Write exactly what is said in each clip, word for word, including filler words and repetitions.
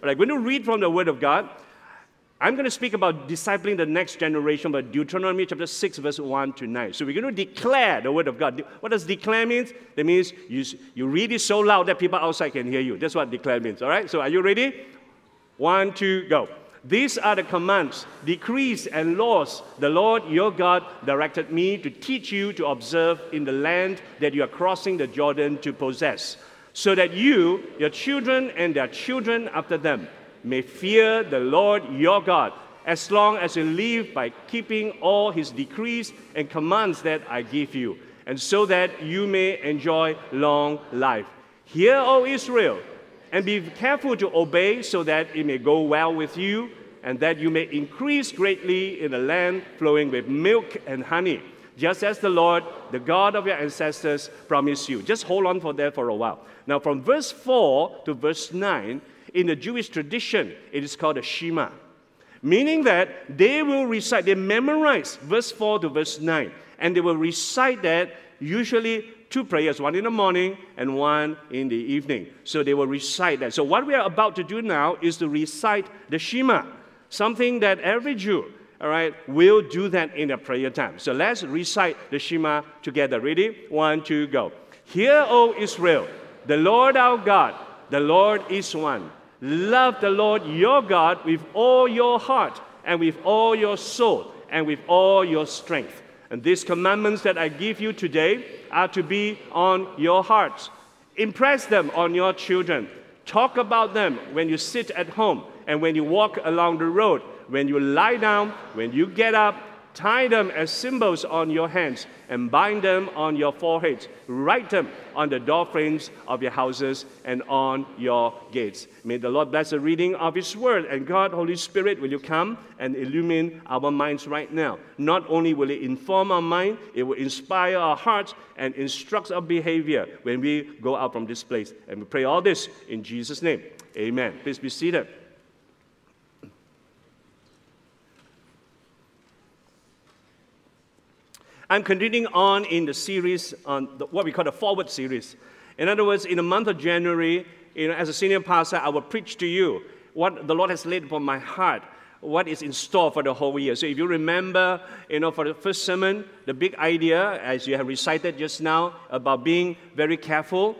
All right, we're going to read from the Word of God. I'm going to speak about discipling the next generation, but Deuteronomy chapter six, verse one to nine. So we're going to declare the Word of God. What does declare mean? That means you, you read it so loud that people outside can hear you. That's what declare means, all right? So are you ready? One, two, go. These are the commands, decrees, and laws the Lord your God directed me to teach you to observe in the land that you are crossing the Jordan to possess, so that you, your children, and their children after them may fear the Lord your God, as long as you live by keeping all his decrees and commands that I give you, and so that you may enjoy long life. Hear, O Israel, and be careful to obey, so that it may go well with you, and that you may increase greatly in a land flowing with milk and honey, just as the Lord, the God of your ancestors, promised you. Just hold on for that for a while. Now, from verse four to verse nine, in the Jewish tradition, it is called the Shema, meaning that they will recite, they memorize verse four to verse nine, and they will recite that usually two prayers, one in the morning and one in the evening. So they will recite that. So what we are about to do now is to recite the Shema, something that every Jew, all right, will do that in a prayer time. So let's recite the Shema together. Ready? One, two, go. Hear, O Israel, the Lord our God, the Lord is one. Love the Lord your God with all your heart and with all your soul and with all your strength. And these commandments that I give you today are to be on your hearts. Impress them on your children. Talk about them when you sit at home and when you walk along the road, when you lie down, when you get up. Tie them as symbols on your hands and bind them on your foreheads. Write them on the doorframes of your houses and on your gates. May the Lord bless the reading of His Word. And God, Holy Spirit, will you come and illumine our minds right now? Not only will it inform our mind, it will inspire our hearts and instruct our behavior when we go out from this place. And we pray all this in Jesus' name. Amen. Please be seated. I'm continuing on in the series on the, what we call the Forward series. In other words, in the month of January, you know, as a senior pastor, I will preach to you what the Lord has laid upon my heart, what is in store for the whole year. So if you remember, you know, for the first sermon, the big idea, as you have recited just now, about being very careful,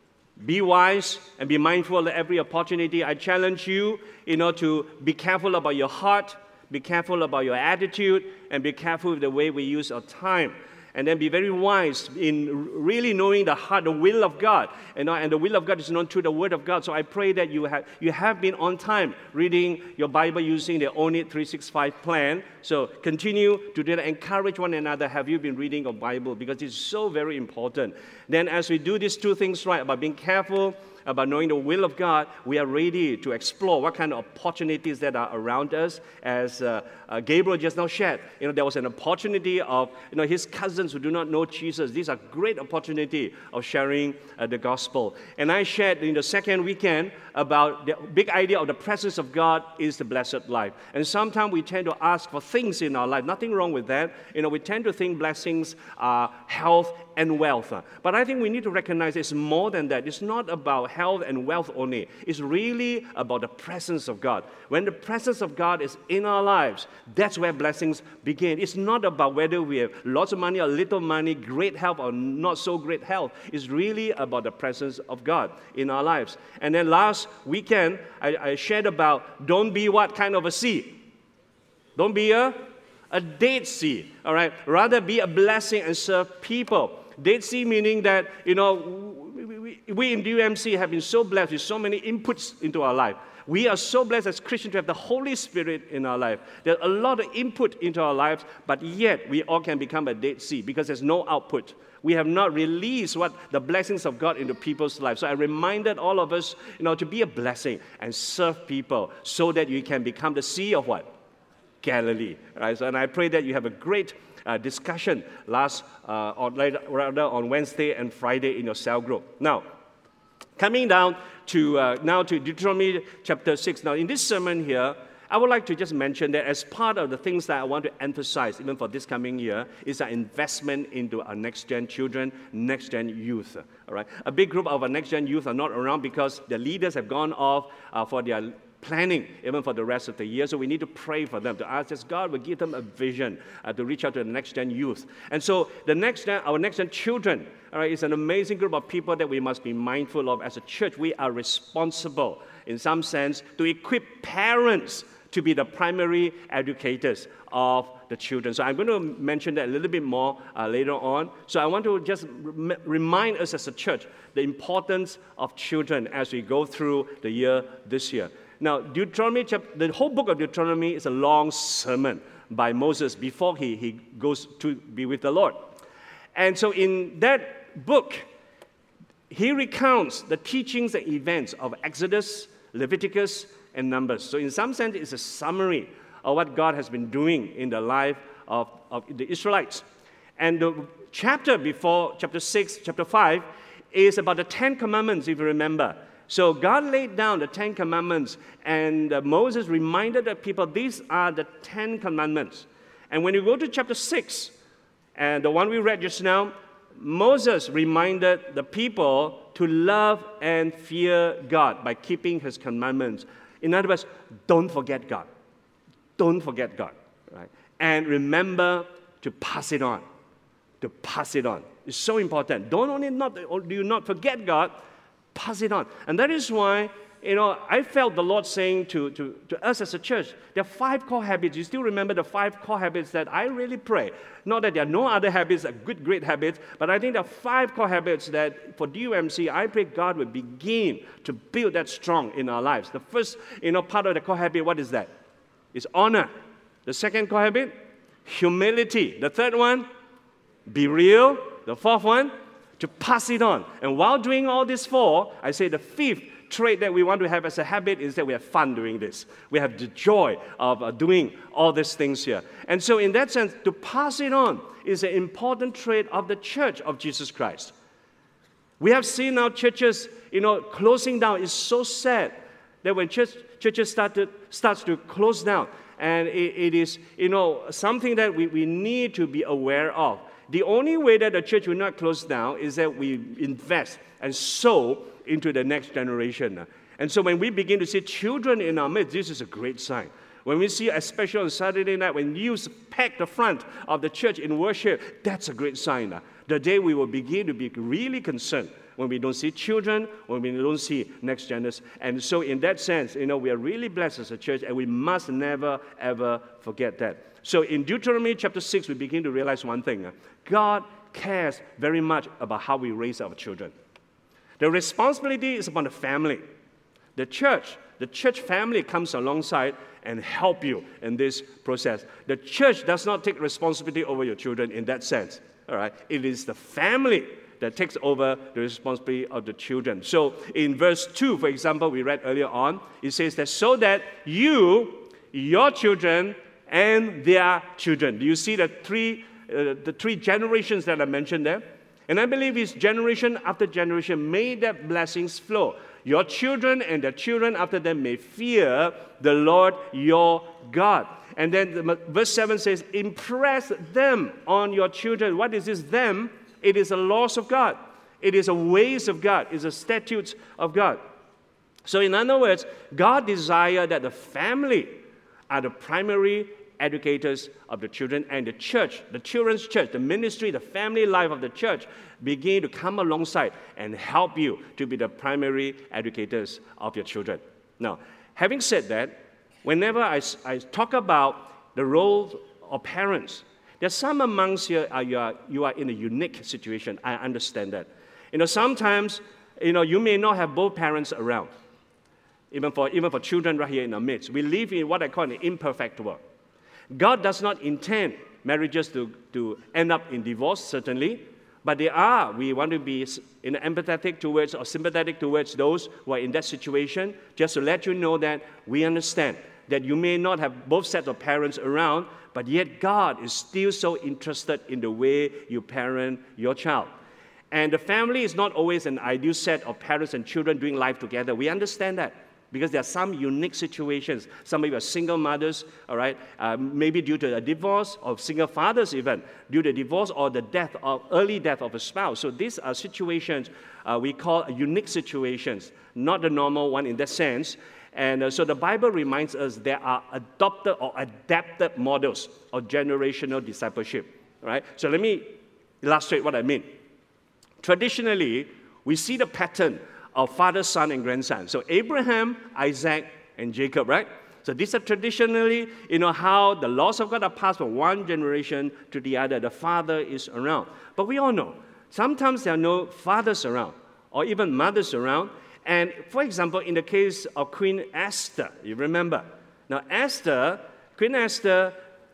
be wise, and be mindful of every opportunity. I challenge you, you know, to be careful about your heart, be careful about your attitude, and be careful with the way we use our time. And then be very wise in really knowing the heart, the will of God. And, and the will of God is known through the Word of God. So I pray that you have, you have been on time reading your Bible using the Own It three sixty-five plan. So continue to do that. Encourage one another. Have you been reading your Bible? Because it's so very important. Then as we do these two things right, about being careful, about knowing the will of God, we are ready to explore what kind of opportunities that are around us. As uh, uh, Gabriel just now shared, you know, there was an opportunity of, you know, his cousins who do not know Jesus. These are great opportunity of sharing uh, the gospel. And I shared in the second weekend about the big idea of the presence of God is the blessed life. And sometimes we tend to ask for things in our life. Nothing wrong with that. You know, we tend to think blessings are health and wealth. But I think we need to recognize it's more than that. It's not about health and wealth only. It's really about the presence of God. When the presence of God is in our lives, that's where blessings begin. It's not about whether we have lots of money or little money, great health or not so great health. It's really about the presence of God in our lives. And then last weekend, I, I shared about don't be what kind of a seed? Don't be a, a dead seed, all right? Rather be a blessing and serve people. Dead sea meaning that, you know, we, we, we in D U M C have been so blessed with so many inputs into our life. We are so blessed as Christians to have the Holy Spirit in our life. There's a lot of input into our lives, but yet we all can become a dead sea because there's no output. We have not released what the blessings of God into people's lives. So I reminded all of us, you know, to be a blessing and serve people so that you can become the sea of what? Galilee. Right? So, and I pray that you have a great Uh, discussion last uh, on, rather on Wednesday and Friday in your cell group. Now, coming down to uh, now to Deuteronomy chapter six. Now, in this sermon here, I would like to just mention that as part of the things that I want to emphasize, even for this coming year, is our investment into our next-gen children, next-gen youth. All right, a big group of our next-gen youth are not around because the leaders have gone off uh, for their planning even for the rest of the year. So we need to pray for them, to ask that God will give them a vision uh, to reach out to the next-gen youth. And so the next-gen, our next-gen children, all right, is an amazing group of people that we must be mindful of. As a church, we are responsible, in some sense, to equip parents to be the primary educators of the children. So I'm going to mention that a little bit more uh, later on. So I want to just rem- remind us as a church the importance of children as we go through the year this year. Now, Deuteronomy, the whole book of Deuteronomy is a long sermon by Moses before he, he goes to be with the Lord. And so in that book, he recounts the teachings and events of Exodus, Leviticus, and Numbers. So in some sense, it's a summary of what God has been doing in the life of, of the Israelites. And the chapter before, chapter six, chapter five, is about the Ten Commandments, if you remember. So God laid down the Ten Commandments, and uh, Moses reminded the people, these are the Ten Commandments. And when you go to chapter six, and the one we read just now, Moses reminded the people to love and fear God by keeping his commandments. In other words, don't forget God. Don't forget God, right? And remember to pass it on. To pass it on. It's so important. Don't only not, or do you not forget God, pass it on. And that is why, you know, I felt the Lord saying to, to, to us as a church, there are five core habits. You still remember the five core habits that I really pray. Not that there are no other habits, that good, great habits, but I think there are five core habits that for D U M C, I pray God will begin to build that strong in our lives. The first, you know, part of the core habit, what is that? It's honor. The second core habit, humility. The third one, be real. The fourth one, to pass it on. And while doing all these four, I say the fifth trait that we want to have as a habit is that we have fun doing this. We have the joy of uh, doing all these things here. And so in that sense, to pass it on is an important trait of the church of Jesus Christ. We have seen our churches, you know, closing down. It's so sad that when church, churches started, starts to close down, and it, it is, you know, something that we, we need to be aware of. The only way that the church will not close down is that we invest and sow into the next generation. And so when we begin to see children in our midst, this is a great sign. When we see, especially on Saturday night, when youth pack the front of the church in worship, that's a great sign. The day we will begin to be really concerned when we don't see children, when we don't see next generation. And so in that sense, you know, we are really blessed as a church, and we must never, ever forget that. So in Deuteronomy chapter six, we begin to realize one thing. God cares very much about how we raise our children. The responsibility is upon the family. The church, the church family comes alongside and help you in this process. The church does not take responsibility over your children in that sense. All right? It is the family that takes over the responsibility of the children. So in verse two, for example, we read earlier on, it says that so that you, your children, and their children. Do you see the three, uh, the three generations that I mentioned there? And I believe it's generation after generation, may that blessings flow. Your children and their children after them may fear the Lord your God. And then the, verse seven says, impress them on your children. What is this them? It is the laws of God. It is the ways of God. It is the statutes of God. So in other words, God desires that the family are the primary educators of the children, and the church, the children's church, the ministry, the family life of the church begin to come alongside and help you to be the primary educators of your children. Now, having said that, whenever I, I talk about the role of parents, there's some amongst you, uh, you, are, you are in a unique situation. I understand that. You know, sometimes, you know, you may not have both parents around. Even for, even for children right here in our midst. We live in what I call an imperfect world. God does not intend marriages to, to end up in divorce, certainly, but they are. We want to be you know, empathetic towards or sympathetic towards those who are in that situation, just to let you know that we understand that you may not have both sets of parents around, but yet God is still so interested in the way you parent your child. And the family is not always an ideal set of parents and children doing life together. We understand that. Because there are some unique situations. Some of you are single mothers, all right, uh, maybe due to a divorce, or single fathers even, due to divorce or the death of, early death of a spouse. So these are situations uh, we call unique situations, not the normal one in that sense. And uh, so the Bible reminds us there are adopted or adapted models of generational discipleship, right? So let me illustrate what I mean. Traditionally, we see the pattern of father, son, and grandson. So Abraham, Isaac, and Jacob, right? So these are traditionally, you know, how the laws of God are passed from one generation to the other. The father is around. But we all know, sometimes there are no fathers around, or even mothers around. And for example, in the case of Queen Esther, you remember. Now Esther, Queen Esther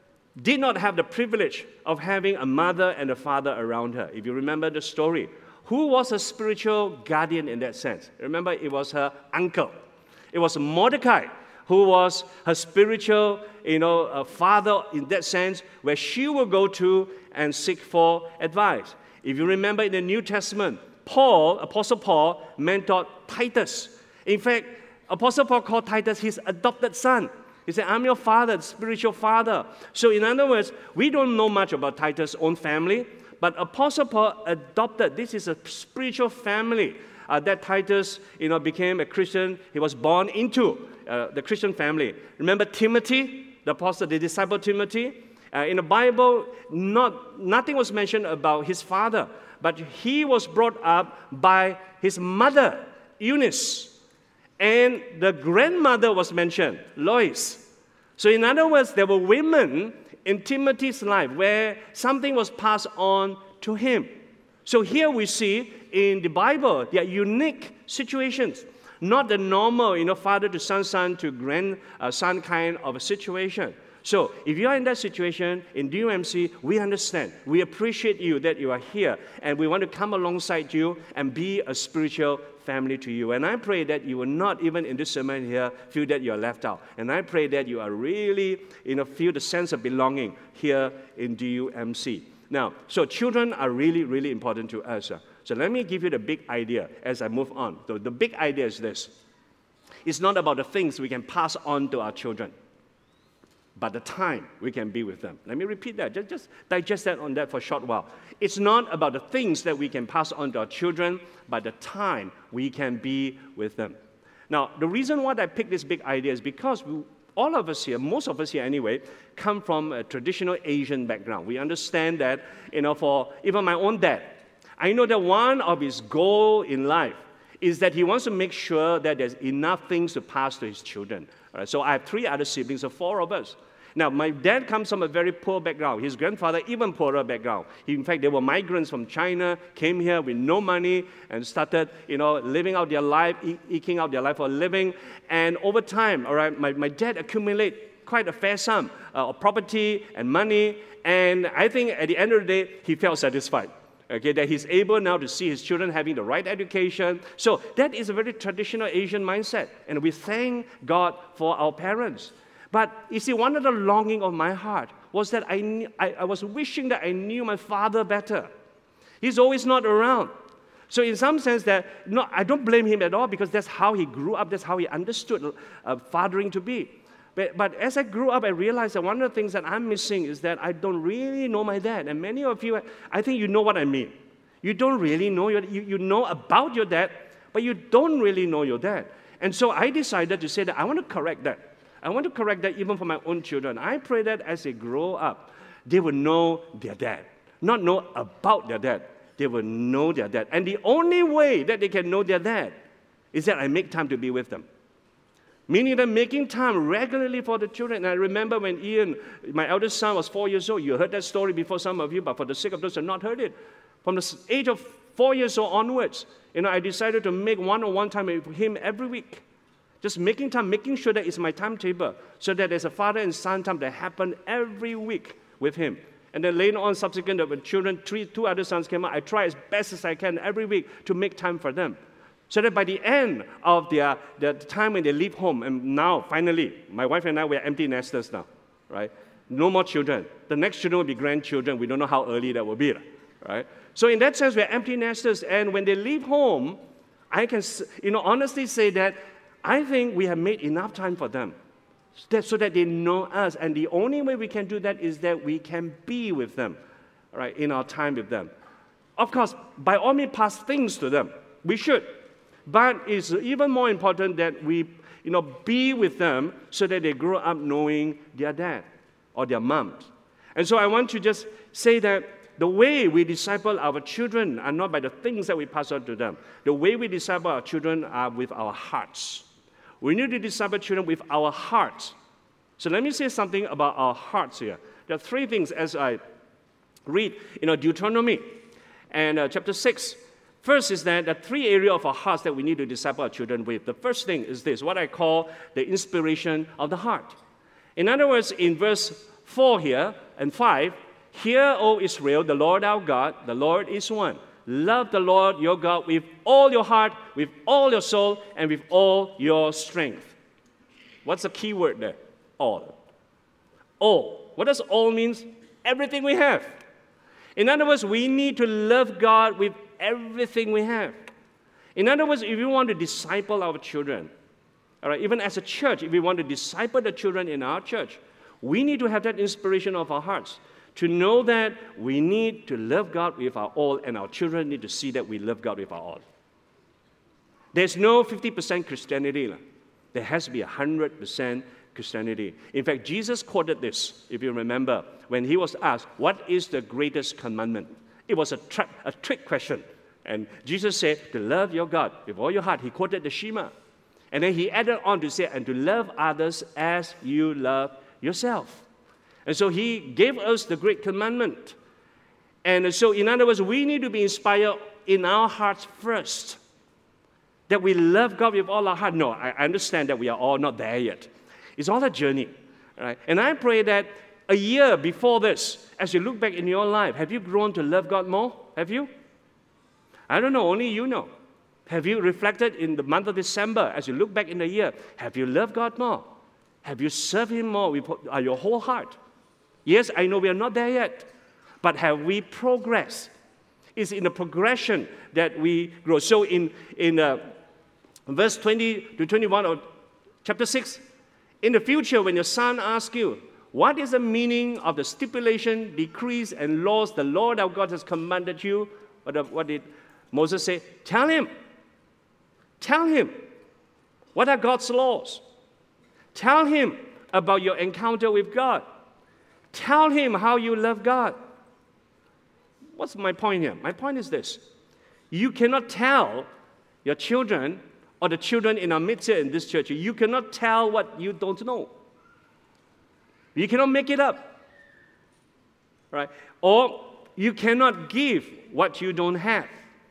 did not have the privilege of having a mother and a father around her. If you remember the story, who was her spiritual guardian in that sense? Remember, it was her uncle. It was Mordecai, who was her spiritual, you know, uh, father in that sense, where she will go to and seek for advice. If you remember in the New Testament, Paul, Apostle Paul, mentored Titus. In fact, Apostle Paul called Titus his adopted son. He said, I'm your father, spiritual father. So in other words, we don't know much about Titus' own family, but Apostle Paul adopted. This is a spiritual family uh, that Titus, you know, became a Christian. He was born into uh, the Christian family. Remember Timothy, the apostle, the disciple Timothy? Uh, in the Bible, not, nothing was mentioned about his father, but he was brought up by his mother, Eunice. And the grandmother was mentioned, Lois. So in other words, there were women in Timothy's life where something was passed on to him. So here we see in the Bible, there are unique situations, not the normal, you know, father to son, son to grandson uh, kind of a situation. So if you are in that situation in D U M C, we understand. We appreciate you that you are here, and we want to come alongside you and be a spiritual family to you. And I pray that you will not, even in this sermon here, feel that you are left out. And I pray that you are really, you know, feel the sense of belonging here in D U M C. Now, so children are really, really important to us. So let me give you the big idea as I move on. So the big idea is this. It's not about the things we can pass on to our children, but the time we can be with them. Let me repeat that. Just, just digest that on that for a short while. It's not about the things that we can pass on to our children, but the time we can be with them. Now, the reason why I picked this big idea is because we, all of us here, most of us here anyway, come from a traditional Asian background. We understand that, you know, for even my own dad, I know that one of his goals in life is that he wants to make sure that there's enough things to pass to his children. All right, so I have three other siblings, so four of us. Now, my dad comes from a very poor background. His grandfather, even poorer background. He, in fact, they were migrants from China, came here with no money, and started, you know, living out their life, e eking out their life for a living. And over time, all right, my, my dad accumulated quite a fair sum uh, of property and money. And I think at the end of the day, he felt satisfied. Okay, that he's able now to see his children having the right education. So that is a very traditional Asian mindset. And we thank God for our parents. But you see, one of the longing of my heart was that I, knew, I, I was wishing that I knew my father better. He's always not around. So in some sense, that no, I don't blame him at all, because that's how he grew up. That's how he understood uh, fathering to be. But, but as I grew up, I realized that one of the things that I'm missing is that I don't really know my dad. And many of you, I think you know what I mean. You don't really know your, you, you know about your dad, but you don't really know your dad. And so I decided to say that I want to correct that. I want to correct that even for my own children. I pray that as they grow up, they will know their dad. Not know about their dad. They will know their dad. And the only way that they can know their dad is that I make time to be with them. Meaning that making time regularly for the children. And I remember when Ian, my eldest son, was four years old. You heard that story before, some of you, but for the sake of those who have not heard it, from the age of four years old onwards, you know, I decided to make one-on-one time with him every week. Just making time, making sure that it's my timetable, so that there's a father and son time that happen every week with him. And then later on, subsequent, when children, three, two other sons came out, I try as best as I can every week to make time for them. So that by the end of their, the time when they leave home, and now, finally, my wife and I, we're empty nesters now, right? No more children. The next children will be grandchildren. We don't know how early that will be, right? So in that sense, we're empty nesters. And when they leave home, I can, you know, honestly say that I think we have made enough time for them so that they know us. And the only way we can do that is that we can be with them, right, in our time with them. Of course, by all means, pass things to them. We should. But it's even more important that we, you know, be with them so that they grow up knowing their dad or their moms. And so I want to just say that the way we disciple our children are not by the things that we pass on to them. The way we disciple our children are with our hearts. We need to disciple children with our hearts. So let me say something about our hearts here. There are three things as I read in you know, Deuteronomy and uh, chapter six. First is that there are three areas of our hearts that we need to disciple our children with. The first thing is this, what I call the inspiration of the heart. In other words, in verse four here and five, "Hear, O Israel, the Lord our God, the Lord is one. Love the Lord your God with all your heart, with all your soul, and with all your strength." What's the key word there? All. All. What does all mean? Everything we have. In other words, we need to love God with everything we have. In other words, if we want to disciple our children, all right, even as a church, if we want to disciple the children in our church, we need to have that inspiration of our hearts to know that we need to love God with our all, and our children need to see that we love God with our all. There's no fifty percent Christianity. There has to be one hundred percent Christianity. In fact, Jesus quoted this, if you remember, when he was asked, what is the greatest commandment? It was a, tra- a trick question. And Jesus said, to love your God with all your heart. He quoted the Shema. And then he added on to say, and to love others as you love yourself. And so he gave us the great commandment. And so, in other words, we need to be inspired in our hearts first. That we love God with all our heart. No, I understand that we are all not there yet. It's all a journey. Right? And I pray that a year before this, as you look back in your life, have you grown to love God more? Have you? I don't know, only you know. Have you reflected in the month of December, as you look back in the year, have you loved God more? Have you served Him more with your whole heart? Yes, I know we are not there yet, but have we progressed? It's in the progression that we grow. So in, in uh, verse twenty to twenty-one of chapter six, in the future when your son asks you, what is the meaning of the stipulation, decrees, and laws the Lord our God has commanded you? What, what did Moses say? Tell him. Tell him. What are God's laws? Tell him about your encounter with God. Tell him how you love God. What's my point here? My point is this. You cannot tell your children or the children in our midst here in this church, you cannot tell what you don't know. You cannot make it up. Right? Or you cannot give what you don't have.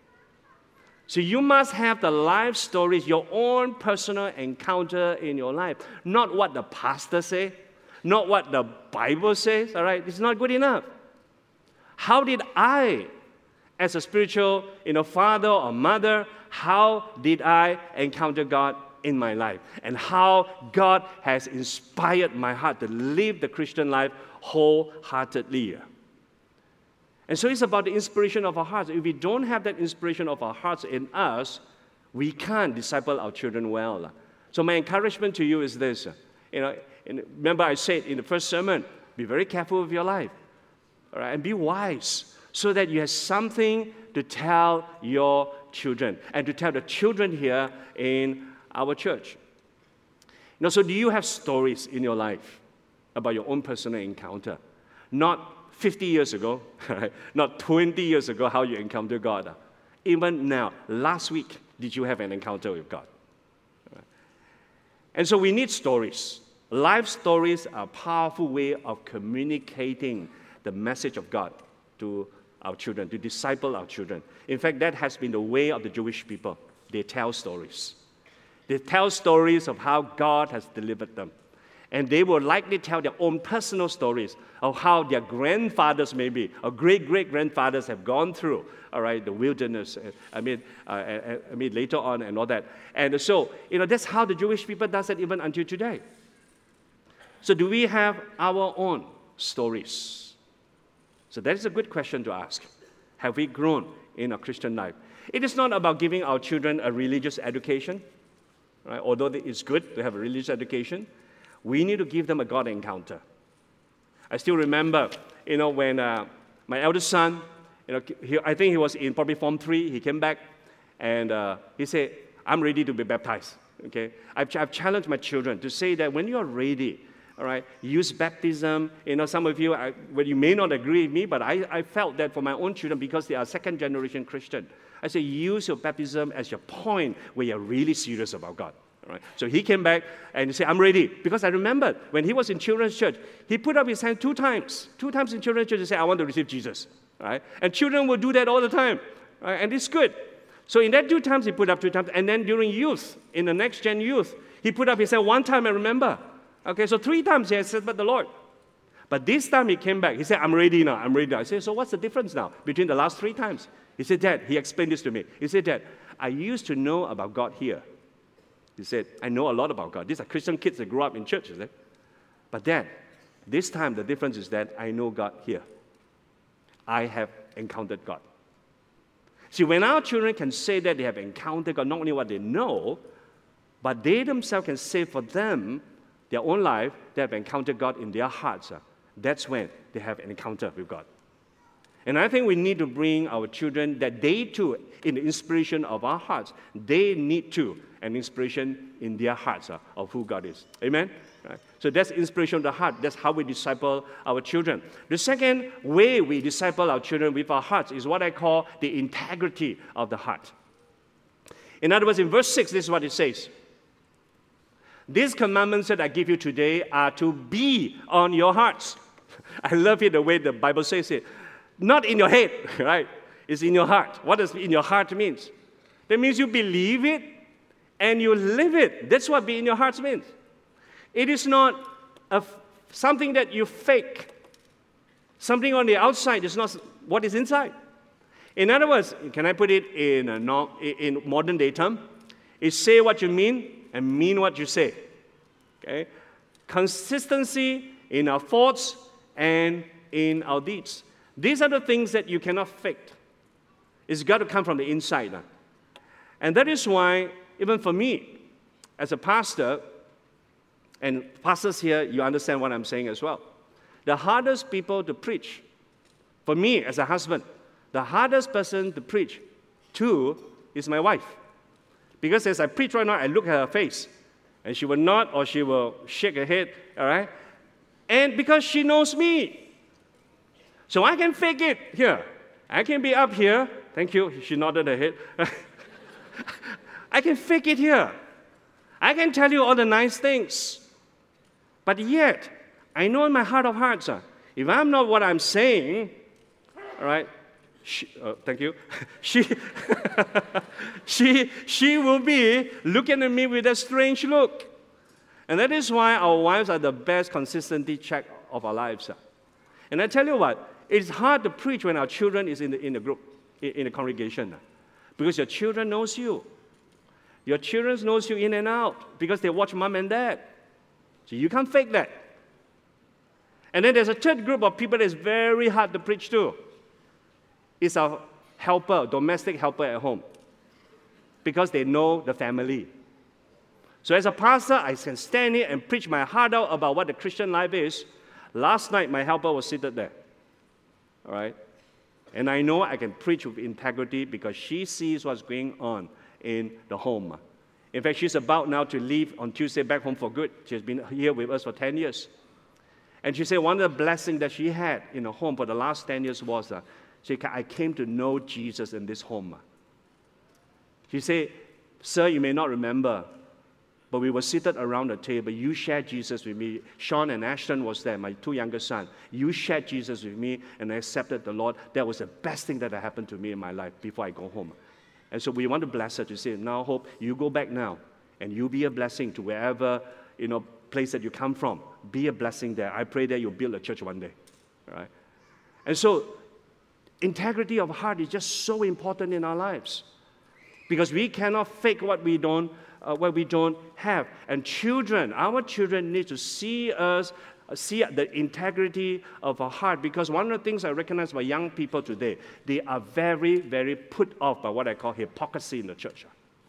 So you must have the life stories, your own personal encounter in your life. Not what the pastor says, not what the Bible says, all right? It's not good enough. How did I, as a spiritual you know, father or mother, how did I encounter God in my life? And how God has inspired my heart to live the Christian life wholeheartedly. And so it's about the inspiration of our hearts. If we don't have that inspiration of our hearts in us, we can't disciple our children well. So my encouragement to you is this. You know, remember I said in the first sermon, be very careful with your life. All right, and be wise so that you have something to tell your children and to tell the children here in our church. You know, so do you have stories in your life about your own personal encounter? Not fifty years ago, right? Not twenty years ago, how you encountered God. Even now, last week, did you have an encounter with God? Right. And so we need stories. Life stories are a powerful way of communicating the message of God to our children, to disciple our children. In fact, that has been the way of the Jewish people. They tell stories. They tell stories of how God has delivered them. And they will likely tell their own personal stories of how their grandfathers maybe, or great-great-grandfathers have gone through, all right, the wilderness, I mean, uh, I mean, later on and all that. And so, you know, that's how the Jewish people does it even until today. So do we have our own stories? So that is a good question to ask. Have we grown in our Christian life? It is not about giving our children a religious education, right? Although it's good to have a religious education. We need to give them a God encounter. I still remember, you know, when uh, my eldest son, you know, he, I think he was in probably Form three, he came back, and uh, he said, I'm ready to be baptized. Okay? I've, I've challenged my children to say that when you are ready, all right, use baptism. You know, some of you, I, well, you may not agree with me, but I, I felt that for my own children, because they are second generation Christian, I say use your baptism as your point where you're really serious about God. All right? So he came back and he said, I'm ready. Because I remembered when he was in children's church, he put up his hand two times. Two times in children's church, he said, I want to receive Jesus. All right? And children will do that all the time. All right? And it's good. So in that two times, he put up two times. And then during youth, in the next gen youth, he put up his hand one time, I remember. Okay, so three times he has said, but the Lord. But this time he came back. He said, I'm ready now. I'm ready now. I said, so what's the difference now between the last three times? He said, Dad, he explained this to me. He said, Dad, I used to know about God here. He said, I know a lot about God. These are Christian kids that grew up in church, is it? But Dad, this time the difference is that I know God here. I have encountered God. See, when our children can say that they have encountered God, not only what they know, but they themselves can say for them, their own life, they have encountered God in their hearts. That's when they have an encounter with God. And I think we need to bring our children that they too, in the inspiration of our hearts, they need to an inspiration in their hearts uh, of who God is. Amen? Right? So that's inspiration of the heart. That's how we disciple our children. The second way we disciple our children with our hearts is what I call the integrity of the heart. In other words, in verse six, this is what it says. These commandments that I give you today are to be on your hearts. I love it the way the Bible says it. Not in your head, right? It's in your heart. What does in your heart means? That means you believe it and you live it. That's what be in your hearts means. It is not a, something that you fake. Something on the outside is not what is inside. In other words, can I put it in, a non, in modern day term? It's say what you mean and mean what you say. Okay? Consistency in our thoughts and in our deeds. These are the things that you cannot fake. It's got to come from the inside. Now. And that is why, even for me, as a pastor, and pastors here, you understand what I'm saying as well. The hardest people to preach, for me as a husband, the hardest person to preach to is my wife. Because as I preach right now, I look at her face, and she will nod or she will shake her head, all right? And because she knows me. So I can fake it here. I can be up here. Thank you. She nodded her head. I can fake it here. I can tell you all the nice things. But yet, I know in my heart of hearts, uh, if I'm not what I'm saying, all right, she, uh, thank you, she, she, she will be looking at me with a strange look. And that is why our wives are the best consistency check of our lives. Uh. And I tell you what, it's hard to preach when our children is in the, in the group, in, in the congregation. Uh, because your children knows you. Your children knows you in and out because they watch mom and dad. So you can't fake that. And then there's a third group of people that's very hard to preach to. It's our helper, domestic helper at home. Because they know the family. So as a pastor, I can stand here and preach my heart out about what the Christian life is. Last night, my helper was seated there. All right? And I know I can preach with integrity because she sees what's going on in the home. In fact, she's about now to leave on Tuesday back home for good. She's been here with us for ten years. And she said one of the blessings that she had in the home for the last ten years was, uh, she said, I came to know Jesus in this home. She said, sir, you may not remember, but we were seated around the table. You shared Jesus with me. Sean and Ashton was there, my two younger sons. You shared Jesus with me, and I accepted the Lord. That was the best thing that happened to me in my life before I go home. And so we want to bless her to say, now, Hope, you go back now, and you be a blessing to wherever, you know, place that you come from. Be a blessing there. I pray that you'll build a church one day. All right? And so integrity of heart is just so important in our lives because we cannot fake what we don't, uh, what we don't have. And children, our children need to see us, uh, see the integrity of our heart because one of the things I recognize by young people today, they are very, very put off by what I call hypocrisy in the church.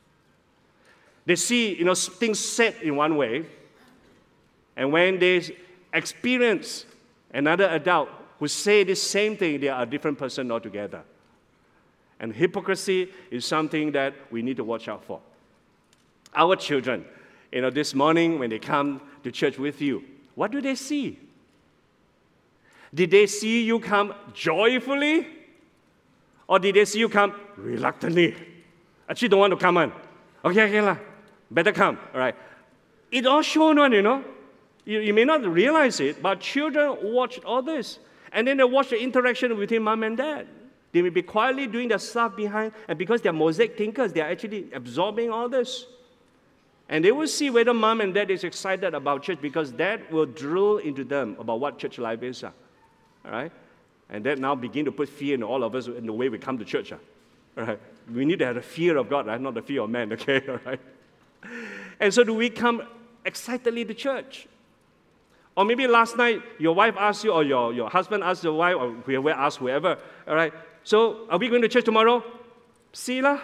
They see, you know, things said in one way, and when they experience another adult who say the same thing, they are a different person altogether. And hypocrisy is something that we need to watch out for. Our children, you know, this morning when they come to church with you, what do they see? Did they see you come joyfully? Or did they see you come reluctantly? Actually, don't want to come on. Okay, okay, lah. Better come, all right. It all shown on, you know. You, you may not realize it, but children watch all this. And then they watch the interaction between mom and dad. They may be quietly doing their stuff behind, and because they're mosaic thinkers, they're actually absorbing all this. And they will see whether mom and dad is excited about church, because that will drill into them about what church life is. Uh, all right? And that now begin to put fear in all of us in the way we come to church. Uh, all right? We need to have the fear of God, right? Not the fear of man, okay? All right? And so do we come excitedly to church? Or maybe last night your wife asked you, or your, your husband asked your wife, or whoever asked whoever, all right, so are we going to church tomorrow? See lah.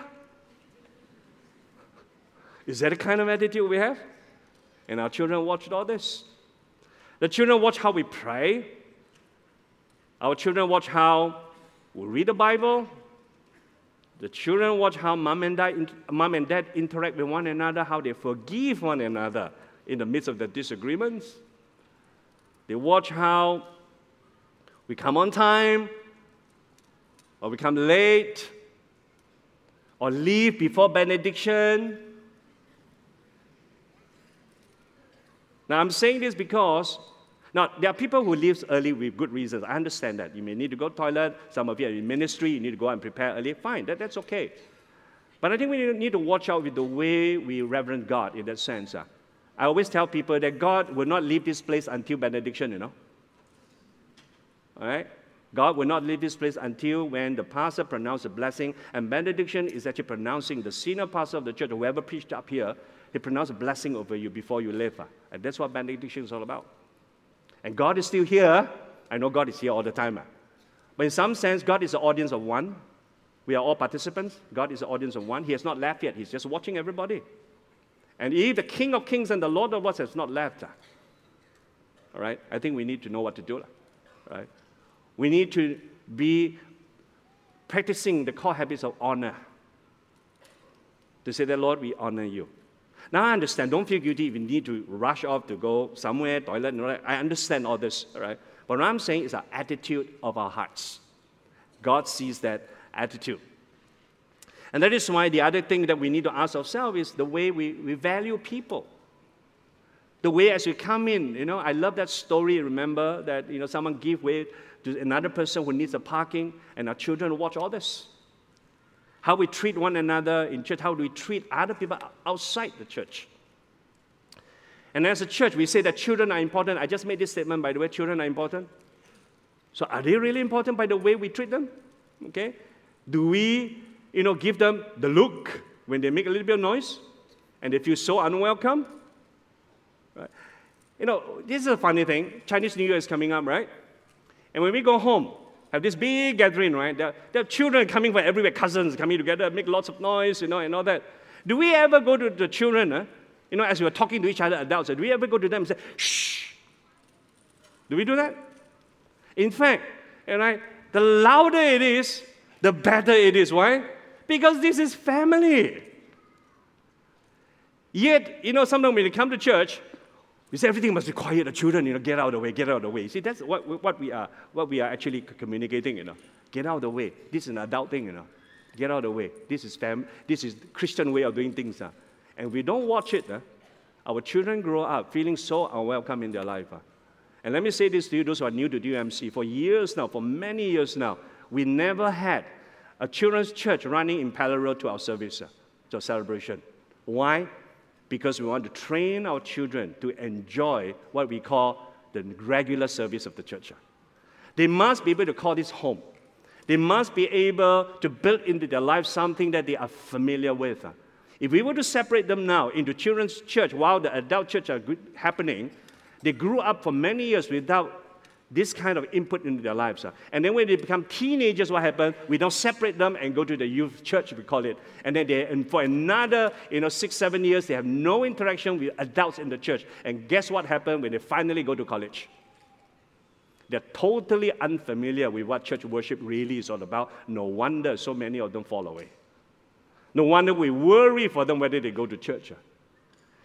Is that the kind of attitude we have? And our children watched all this. The children watch how we pray. Our children watch how we read the Bible. The children watch how mom and dad, mom and dad interact with one another, how they forgive one another in the midst of the disagreements. They watch how we come on time, or we come late, or leave before benediction. Now, I'm saying this because, now, there are people who leave early with good reasons. I understand that. You may need to go to the toilet. Some of you are in ministry. You need to go out and prepare early. Fine, that, that's okay. But I think we need to watch out with the way we reverence God in that sense. Uh. I always tell people that God will not leave this place until benediction, you know. All right? God will not leave this place until when the pastor pronounces a blessing, and benediction is actually pronouncing the senior pastor of the church, whoever preached up here, he pronounced a blessing over you before you leave. Uh. And that's what benediction is all about. And God is still here. I know God is here all the time. Uh. But in some sense, God is an audience of one. We are all participants. God is an audience of one. He has not left yet. He's just watching everybody. And if the King of Kings and the Lord of Lords has not left, uh, all right, I think we need to know what to do. Uh, right? We need to be practicing the core habits of honor. To say that, Lord, we honor you. Now I understand, don't feel guilty if you need to rush off to go somewhere, toilet, and all that. I understand all this, all right? But what I'm saying is our attitude of our hearts. God sees that attitude. And that is why the other thing that we need to ask ourselves is the way we, we value people. The way as we come in, you know, I love that story, remember, that, you know, someone give way to another person who needs a parking, and our children watch all this. How we treat one another in church, how do we treat other people outside the church. And as a church, we say that children are important. I just made this statement, by the way, children are important. So are they really important by the way we treat them? Okay? Do we, you know, give them the look when they make a little bit of noise and they feel so unwelcome? Right? You know, this is a funny thing. Chinese New Year is coming up, right? And when we go home, have this big gathering, right? There, there are children coming from everywhere, cousins coming together, make lots of noise, you know, and all that. Do we ever go to the children, huh? You know, as we are talking to each other, adults, do we ever go to them and say, shh? Do we do that? In fact, right, the louder it is, the better it is. Why? Because this is family. Yet, you know, sometimes when you come to church, we say everything must be quiet. The children, you know, get out of the way, get out of the way. See, that's what, what we are, what we are actually communicating. You know, get out of the way. This is an adult thing. You know, get out of the way. This is fam. This is the Christian way of doing things. Uh. And we don't watch it. Uh, our children grow up feeling so unwelcome in their life. Uh. And let me say this to you, those who are new to D U M C. For years now, for many years now, we never had a children's church running in parallel to our service, uh, to our celebration. Why? Because we want to train our children to enjoy what we call the regular service of the church. They must be able to call this home. They must be able to build into their life something that they are familiar with. If we were to separate them now into children's church while the adult church are happening, they grew up for many years without this kind of input into their lives. And then when they become teenagers, what happens? We don't separate them and go to the youth church, we call it. And then they, and for another, you know, six, seven years, they have no interaction with adults in the church. And guess what happened when they finally go to college? They're totally unfamiliar with what church worship really is all about. No wonder so many of them fall away. No wonder we worry for them whether they go to church.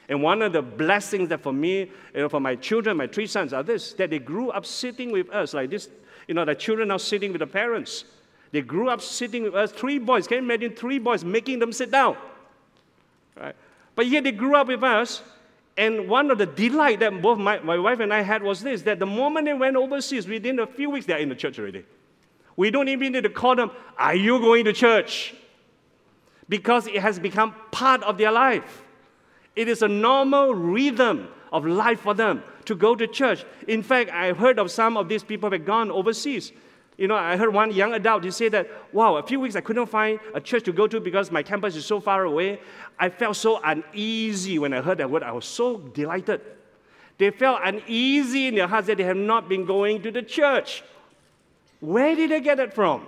And one of the blessings that for me, you know, for my children, my three sons, are this, that they grew up sitting with us like this. You know, the children now sitting with the parents. They grew up sitting with us, three boys. Can you imagine three boys making them sit down? Right? But yet they grew up with us. And one of the delight that both my, my wife and I had was this, that the moment they went overseas, within a few weeks, they're in the church already. We don't even need to call them, are you going to church? Because it has become part of their life. It is a normal rhythm of life for them to go to church. In fact, I heard of some of these people who have gone overseas. You know, I heard one young adult, he said that, wow, a few weeks I couldn't find a church to go to because my campus is so far away. I felt so uneasy when I heard that word. I was so delighted. They felt uneasy in their hearts that they have not been going to the church. Where did they get that from?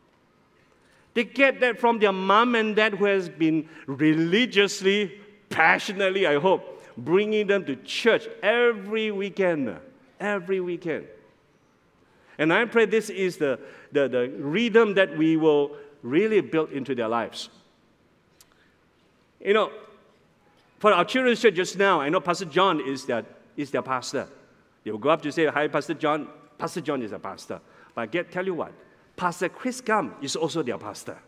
They get that from their mom and dad who has been religiously, passionately, I hope, bringing them to church every weekend. Every weekend. And I pray this is the, the, the rhythm that we will really build into their lives. You know, for our children's church just now, I know Pastor John is their, is their pastor. They will go up to say, hi, Pastor John. Pastor John is a pastor. But I get, tell you what, Pastor Chris Gum is also their pastor.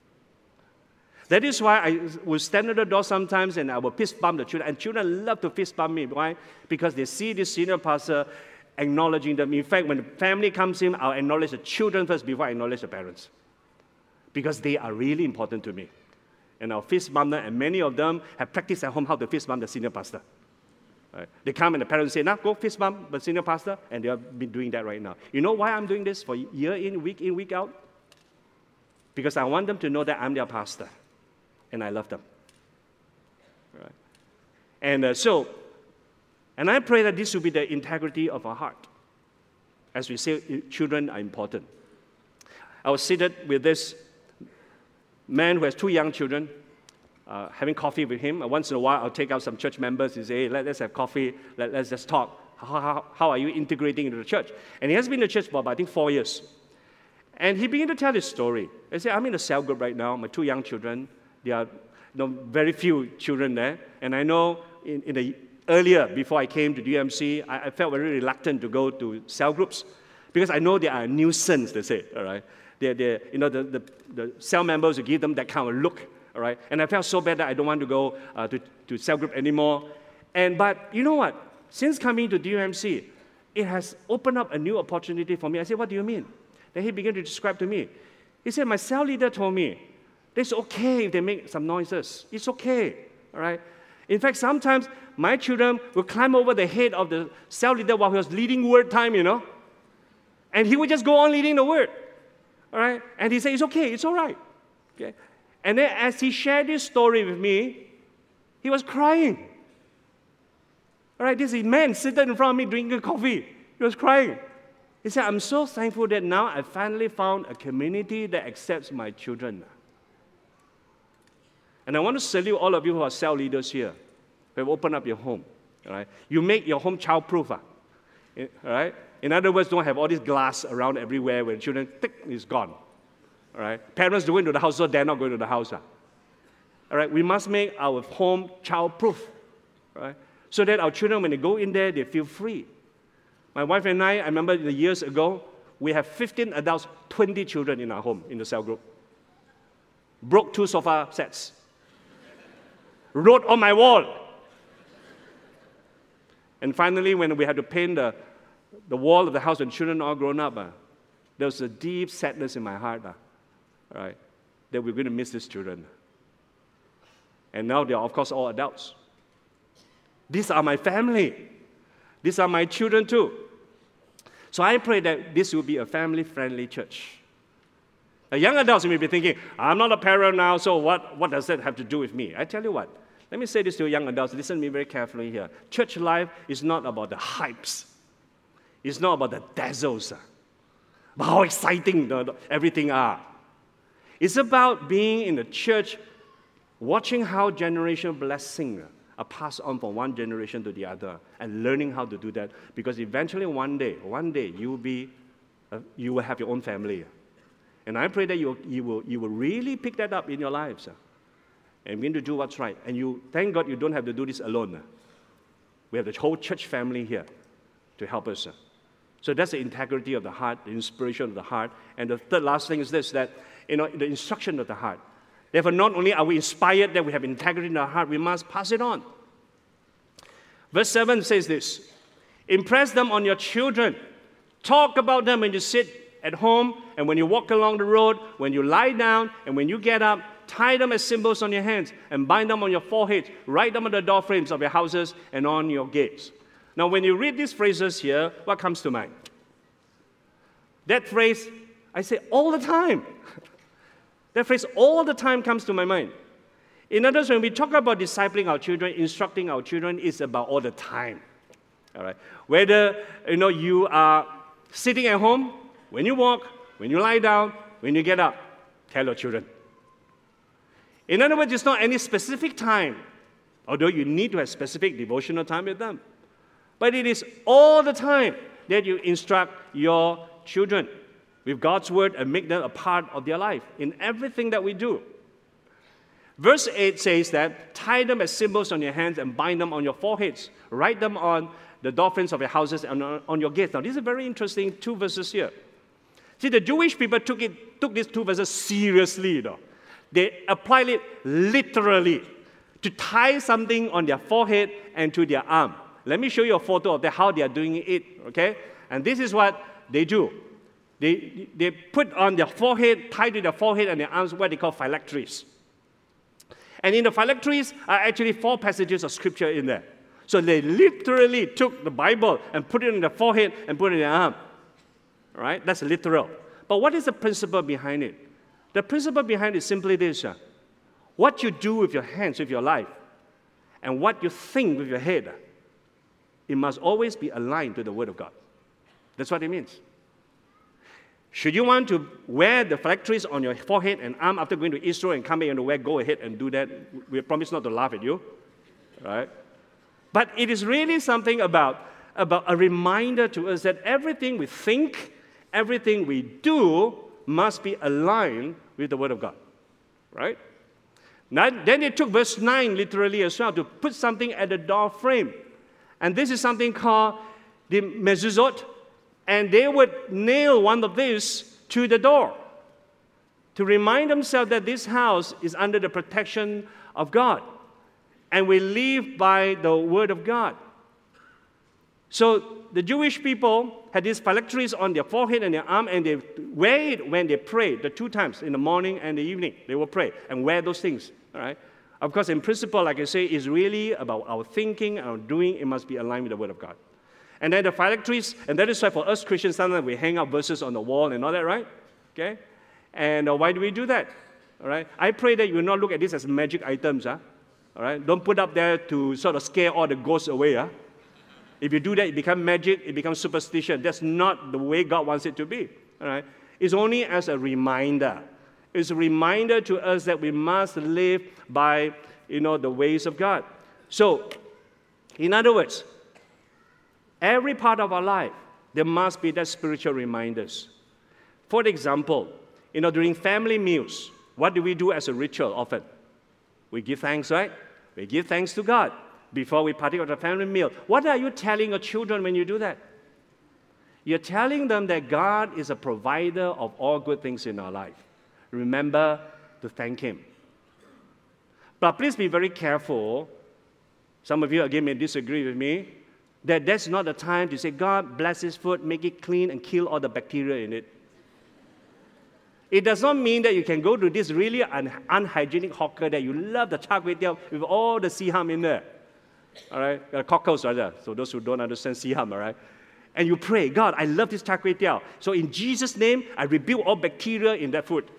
That is why I will stand at the door sometimes and I will fist bump the children. And children love to fist bump me. Why? Because they see this senior pastor acknowledging them. In fact, when the family comes in, I'll acknowledge the children first before I acknowledge the parents. Because they are really important to me. And I'll fist bump them, and many of them have practiced at home how to fist bump the senior pastor. Right? They come and the parents say, now go fist bump the senior pastor, and they have been doing that right now. You know why I'm doing this for year in, week in, week out? Because I want them to know that I'm their pastor, and I love them. Right? And uh, so, and I pray that this will be the integrity of our heart. As we say, children are important. I was seated with this man who has two young children, uh, having coffee with him. Once in a while, I'll take out some church members and say, hey, let, let's have coffee, let, let's just talk. How, how, how are you integrating into the church? And he has been in the church for about, I think, four years. And he began to tell his story. He said, I'm in a cell group right now, my two young children. There are you know, very few children there. And I know in, in the earlier, before I came to D M C, I, I felt very reluctant to go to cell groups because I know they are a nuisance, they say, all right? They're, they're, you know, the, the, the cell members will give them that kind of look, all right? And I felt so bad that I don't want to go uh, to, to cell group anymore. And, but you know what? Since coming to D M C, it has opened up a new opportunity for me. I said, what do you mean? Then he began to describe to me. He said, my cell leader told me, it's okay if they make some noises. It's okay, all right? In fact, sometimes my children will climb over the head of the cell leader while he was leading word time, you know? And he would just go on leading the word, all right? And he said, it's okay, it's all right, okay? And then as he shared this story with me, he was crying. All right, this man sitting in front of me drinking coffee. He was crying. He said, I'm so thankful that now I finally found a community that accepts my children. And I want to salute all of you who are cell leaders here, who have opened up your home. All right? You make your home child-proof. All right? In other words, don't have all this glass around everywhere where children, tick, is gone. All right? Parents go into the house, so they're not going to the house. All right? We must make our home child-proof. All right? So that our children, when they go in there, they feel free. My wife and I, I remember the years ago, we have fifteen adults, twenty children in our home, in the cell group. Broke two sofa sets. Wrote on my wall. And finally, when we had to paint the, the wall of the house when children all grown up, uh, there was a deep sadness in my heart, uh, right, that we're going to miss these children. And now they are, of course, all adults. These are my family. These are my children too. So I pray that this will be a family-friendly church. The young adults may be thinking, I'm not a parent now, so what, what does that have to do with me? I tell you what, let me say this to young adults, listen to me very carefully here. Church life is not about the hypes. It's not about the dazzles, about how exciting the, the, everything are. It's about being in the church, watching how generational blessing are passed on from one generation to the other, and learning how to do that, because eventually one day, one day, you will, be, uh, you will have your own family. And I pray that you, you, will, you will really pick that up in your lives. and begin to do what's right. And you, thank God you don't have to do this alone. Uh. We have the whole church family here to help us. Uh. So that's the integrity of the heart, the inspiration of the heart. And the third last thing is this, that, you know, the instruction of the heart. Therefore, not only are we inspired that we have integrity in our heart, we must pass it on. Verse seven says this, impress them on your children. Talk about them when you sit at home and when you walk along the road, when you lie down and when you get up. Tie them as symbols on your hands and bind them on your forehead. Write them on the door frames of your houses and on your gates. Now, when you read these phrases here, what comes to mind? That phrase, I say all the time. That phrase all the time comes to my mind. In other words, when we talk about discipling our children, instructing our children, it's about all the time. All right? Whether, you know, you are sitting at home, when you walk, when you lie down, when you get up, tell your children. In other words, it's not any specific time, although you need to have specific devotional time with them. But it is all the time that you instruct your children with God's word and make them a part of their life in everything that we do. Verse eight says that, tie them as symbols on your hands and bind them on your foreheads. Write them on the doorframes of your houses and on your gates. Now, these are very interesting two verses here. See, the Jewish people took, it, took these two verses seriously, you know. They applied it literally to tie something on their forehead and to their arm. Let me show you a photo of the, how they are doing it, okay? And this is what they do. They, they put on their forehead, tied to their forehead and their arms, what they call phylacteries. And in the phylacteries are actually four passages of scripture in there. So they literally took the Bible and put it on their forehead and put it in their arm. All right? That's literal. But what is the principle behind it? The principle behind it is simply this. Uh, what you do with your hands, with your life, and what you think with your head, uh, it must always be aligned to the Word of God. That's what it means. Should you want to wear the phylacteries on your forehead and arm after going to Israel and come back and to wear, go ahead and do that. We promise not to laugh at you. Right? But it is really something about, about a reminder to us that everything we think, everything we do must be aligned with the Word of God. Right? Now, then they took verse nine literally as well to put something at the door frame. And this is something called the mezuzot. And they would nail one of these to the door to remind themselves that this house is under the protection of God. And we live by the Word of God. So the Jewish people had these phylacteries on their forehead and their arm, and they wear it when they pray, the two times, in the morning and the evening. They will pray and wear those things. All right? Of course, in principle, like I say, it's really about our thinking, our doing. It must be aligned with the Word of God. And then the phylacteries, and that is why for us Christians, sometimes we hang out verses on the wall and all that, right? Okay? And uh, why do we do that? All right? I pray that you will not look at this as magic items, huh? All right? Don't put up there to sort of scare all the ghosts away, huh? If you do that, it becomes magic, it becomes superstition. That's not the way God wants it to be. All right? It's only as a reminder. It's a reminder to us that we must live by, you know, the ways of God. So, in other words, every part of our life, there must be that spiritual reminders. For example, you know, during family meals, what do we do as a ritual often? We give thanks, right? We give thanks to God before we partake of the family meal. What are you telling your children when you do that? You're telling them that God is a provider of all good things in our life. Remember to thank Him. But please be very careful. Some of you again may disagree with me, that that's not the time to say, God bless this food, make it clean, and kill all the bacteria in it. It does not mean that you can go to this really un- unhygienic hawker that you love the char kway teow with all the siham in there. All right? Uh, cockles rather, so those who don't understand siham, all right? And you pray, God, I love this char kway teow. So in Jesus' name, I rebuke all bacteria in that food.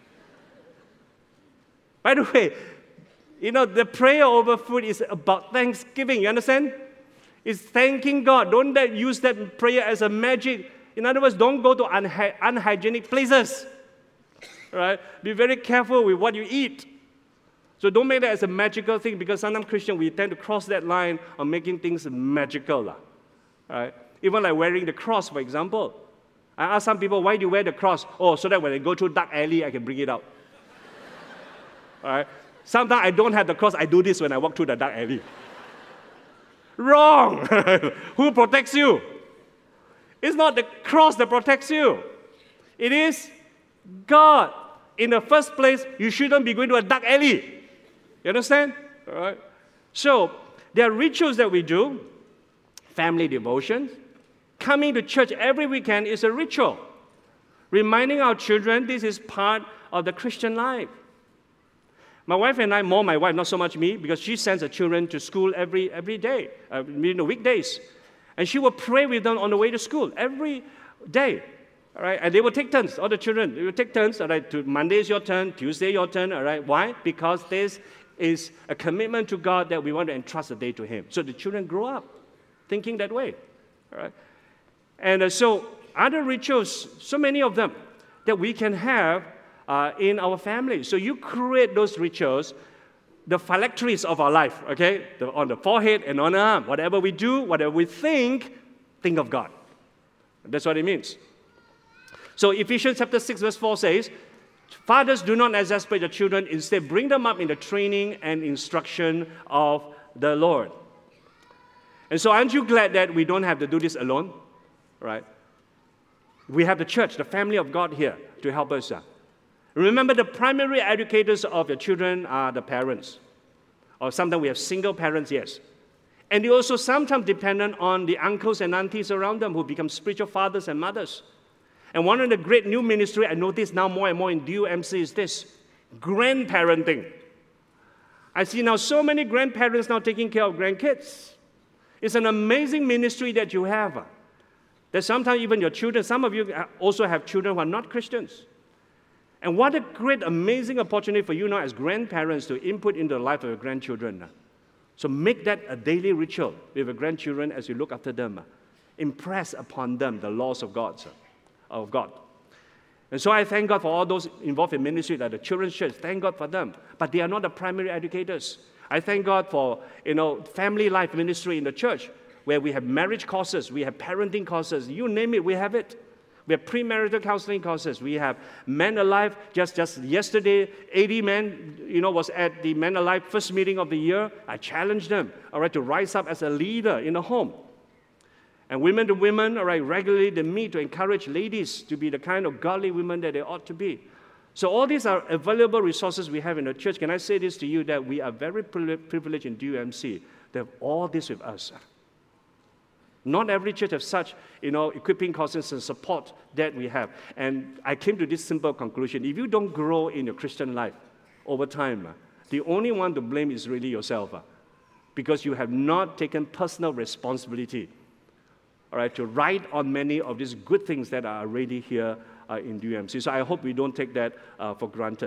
By the way, you know, the prayer over food is about thanksgiving, you understand? It's thanking God. Don't that use that prayer as a magic. In other words, don't go to unha- unhygienic places. Right? Be very careful with what you eat. So don't make that as a magical thing, because sometimes Christians, we tend to cross that line of making things magical. Right? Even like wearing the cross, for example. I ask some people, why do you wear the cross? Oh, so that when I go through dark alley, I can bring it out. All right? Sometimes I don't have the cross. I do this when I walk through the dark alley. Wrong. Who protects you? It's not the cross that protects you. It is God. In the first place, you shouldn't be going to a dark alley. You understand? All right. So, there are rituals that we do. Family devotion. Coming to church every weekend is a ritual. Reminding our children this is part of the Christian life. My wife and I, more my wife, not so much me, because she sends her children to school every, every day, uh, in the weekdays. And she will pray with them on the way to school every day. All right? And they will take turns, all the children. They will take turns. All right? To Monday is your turn, Tuesday your turn. All right? Why? Because this is a commitment to God that we want to entrust the day to Him. So the children grow up thinking that way. All right? And uh, so other rituals, so many of them, that we can have uh, in our family. So you create those rituals, the phylacteries of our life, okay? The, on the forehead and on the arm. Whatever we do, whatever we think, think of God. That's what it means. So Ephesians chapter six, verse four says, fathers, do not exasperate your children. Instead, bring them up in the training and instruction of the Lord. And so aren't you glad that we don't have to do this alone? Right? We have the church, the family of God here to help us. Uh. Remember, the primary educators of your children are the parents. Or sometimes we have single parents, yes. And they also sometimes dependent on the uncles and aunties around them who become spiritual fathers and mothers. And one of the great new ministry I notice now more and more in D U M C is this, grandparenting. I see now so many grandparents now taking care of grandkids. It's an amazing ministry that you have. Uh. That sometimes even your children, some of you also have children who are not Christians. And what a great, amazing opportunity for you now as grandparents to input into the life of your grandchildren. So make that a daily ritual with your grandchildren as you look after them. Impress upon them the laws of God. Of God. And so I thank God for all those involved in ministry, like the children's church. Thank God for them. But they are not the primary educators. I thank God for, you know, family life ministry in the church, where we have marriage courses, we have parenting courses, you name it, we have it. We have premarital counseling courses. We have Men Alive. Just, just yesterday, eighty men, you know, was at the Men Alive first meeting of the year. I challenged them, all right, to rise up as a leader in the home. And women to women, all right, regularly they meet to encourage ladies to be the kind of godly women that they ought to be. So all these are available resources we have in the church. Can I say this to you, that we are very privileged in D U M C to have all this with us. Not every church has such, you know, equipping courses and support that we have. And I came to this simple conclusion. If you don't grow in your Christian life over time, the only one to blame is really yourself, because you have not taken personal responsibility, all right, to write on many of these good things that are already here uh, in D U M C. So I hope we don't take that uh, for granted.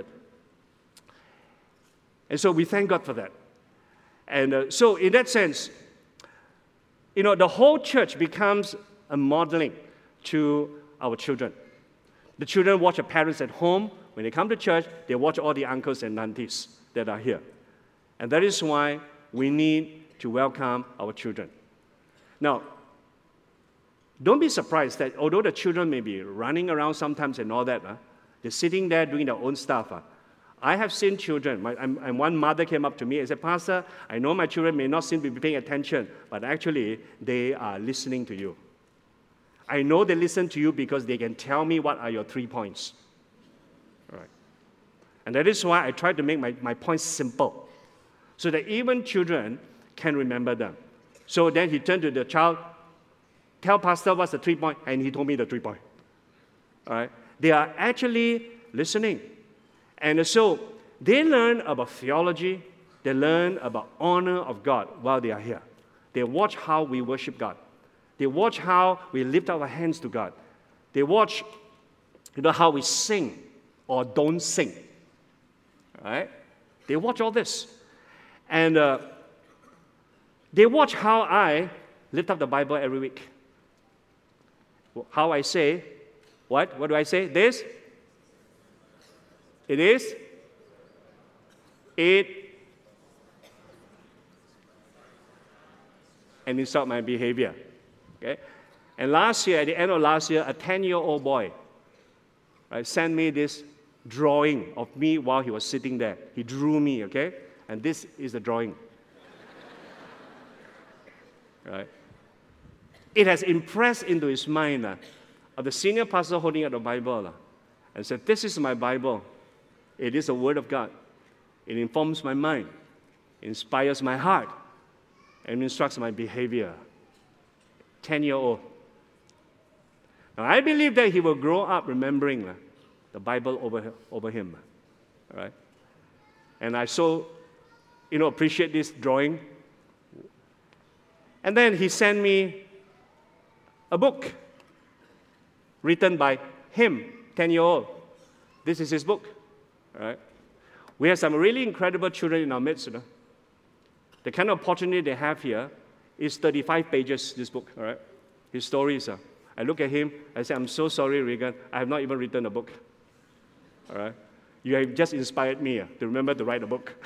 And so we thank God for that. And uh, so in that sense, you know, the whole church becomes a modeling to our children. The children watch their parents at home. When they come to church, they watch all the uncles and aunties that are here. And that is why we need to welcome our children. Now, don't be surprised that although the children may be running around sometimes and all that, uh, they're sitting there doing their own stuff. Uh, I have seen children, my, and, and one mother came up to me and said, Pastor, I know my children may not seem to be paying attention, but actually they are listening to you. I know they listen to you because they can tell me what are your three points. All right. And that is why I try to make my, my points simple, so that even children can remember them. So then he turned to the child, tell Pastor what's the three point, and he told me the three point. All right. They are actually listening. And so they learn about theology, they learn about honor of God while they are here. They watch how we worship God. They watch how we lift our hands to God. They watch, you know, how we sing or don't sing. All right? They watch all this. And uh, they watch how I lift up the Bible every week. How I say, what? What do I say? This? It is, it, and insult my behavior. Okay? And last year, at the end of last year, a ten-year-old boy, right, sent me this drawing of me while he was sitting there. He drew me, okay? And this is the drawing. Right? It has impressed into his mind uh, of the senior pastor holding up the Bible uh, and said, this is my Bible. It is the Word of God. It informs my mind, inspires my heart, and instructs my behavior. Ten-year-old. Now, I believe that he will grow up remembering uh, the Bible over, over him. All right? And I so, you know, appreciate this drawing. And then he sent me a book written by him, ten-year-old. This is his book. All right? We have some really incredible children in our midst. You know? The kind of opportunity they have here is thirty-five pages, this book. All right? His stories. Uh, I look at him, I say, I'm so sorry, Regan, I have not even written a book. All right? You have just inspired me uh, to remember to write a book.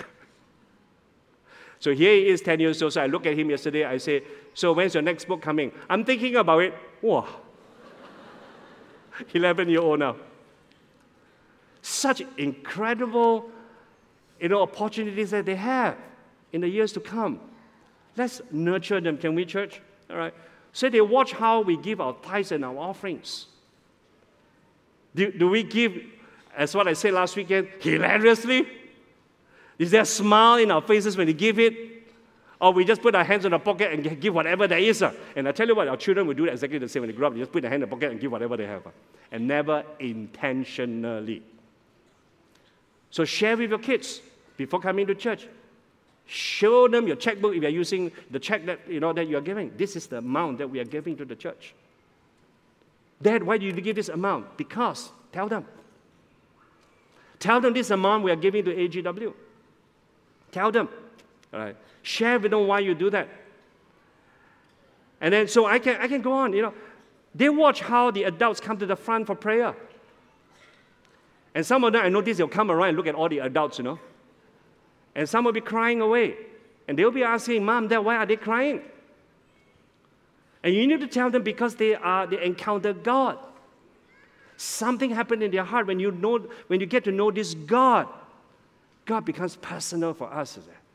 So here he is, ten years old. So I look at him yesterday, I say, so when's your next book coming? I'm thinking about it. Wow. eleven-year-old now. Such incredible, you know, opportunities that they have in the years to come. Let's nurture them, can we, church? All right? So they watch how we give our tithes and our offerings. Do, do we give, as what I said last weekend, hilariously? Is there a smile in our faces when we give it? Or we just put our hands in our pocket and give whatever there is? Uh? And I tell you what, our children will do exactly the same when they grow up. They just put their hand in the pocket and give whatever they have. Uh? And never intentionally. So share with your kids before coming to church. Show them your checkbook if you're using the check that you know that you are giving. This is the amount that we are giving to the church. Dad, why do you give this amount? Because, tell them. Tell them this amount we are giving to A G W. Tell them. All right. Share with them why you do that. And then, so I can, I can go on, you know. They watch how the adults come to the front for prayer. And some of them, I notice they'll come around and look at all the adults, you know. And some will be crying away. And they'll be asking, Mom, Dad, why are they crying? And you need to tell them because they are they encounter God. Something happened in their heart when you know when you get to know this God. God becomes personal for us.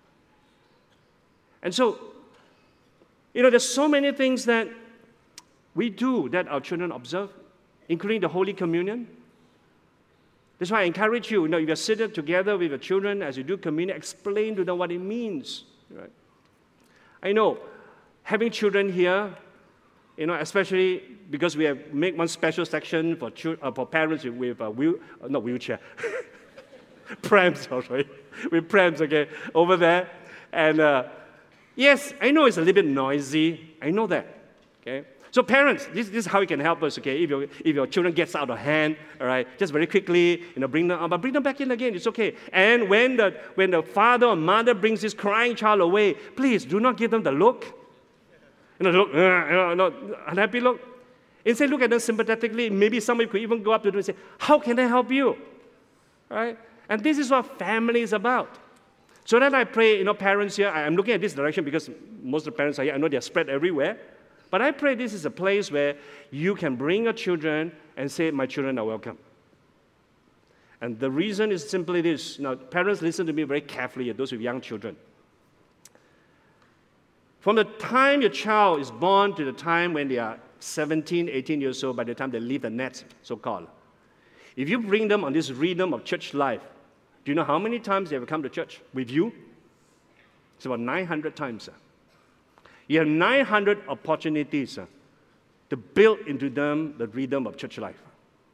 And so, you know, there's so many things that we do that our children observe, including the Holy Communion. That's why I encourage you, you know, if you're sitting together with your children as you do communion, explain to them what it means. Right? I know, having children here, you know, especially because we have made one special section for uh, for parents with, with uh, wheel, uh, not wheelchair, prams, sorry, with prams, okay, over there. And uh, yes, I know it's a little bit noisy. I know that, okay. So parents, this, this is how you can help us, okay? If your, if your children gets out of hand, all right, just very quickly, you know, bring them up, but bring them back in again, it's okay. And when the, when the father or mother brings this crying child away, please do not give them the look. You know, look, uh, you know, unhappy look. Instead, look at them sympathetically. Maybe somebody could even go up to them and say, how can I help you? All right? And this is what family is about. So then I pray, you know, parents here, I'm looking at this direction because most of the parents are here. I know they're spread everywhere. But I pray this is a place where you can bring your children and say, my children are welcome. And the reason is simply this. Now, parents, listen to me very carefully, those with young children. From the time your child is born to the time when they are seventeen, eighteen years old, by the time they leave the nest, so-called, if you bring them on this rhythm of church life, do you know how many times they have come to church with you? It's about nine hundred times. You have nine hundred opportunities uh, to build into them the rhythm of church life.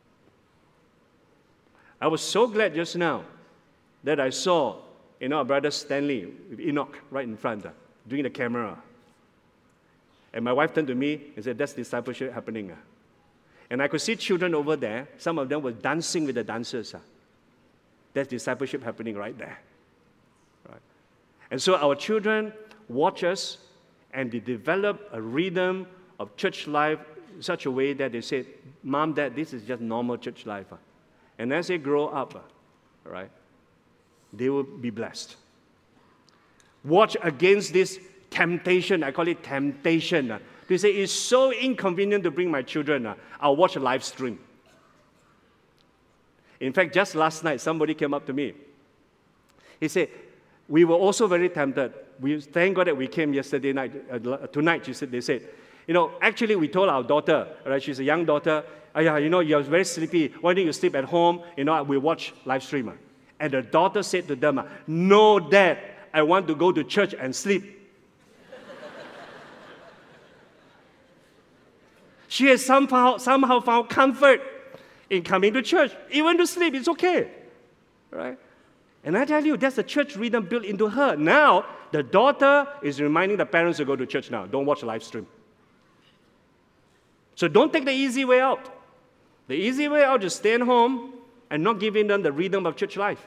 I was so glad just now that I saw, you know, our brother Stanley with Enoch right in front, uh, doing the camera. And my wife turned to me and said, that's discipleship happening. Uh. And I could see children over there. Some of them were dancing with the dancers. Uh. That's discipleship happening right there. Right? And so our children watch us, and they develop a rhythm of church life in such a way that they say, Mom, Dad, this is just normal church life. And as they grow up, right, they will be blessed. Watch against this temptation. I call it temptation. They say, it's so inconvenient to bring my children. I'll watch a live stream. In fact, just last night, somebody came up to me. He said, we were also very tempted. We thank God that we came yesterday night. Uh, tonight, she said, they said, you know, actually we told our daughter, right, she's a young daughter, oh, yeah, you know, you're very sleepy. Why don't you sleep at home? You know, we watch live stream. And the daughter said to them, no, Dad, I want to go to church and sleep. She has somehow, somehow found comfort in coming to church. Even to sleep, it's okay. Right? And I tell you, that's the church rhythm built into her. Now, the daughter is reminding the parents to go to church now. Don't watch the live stream. So don't take the easy way out. The easy way out is stay at home and not giving them the rhythm of church life.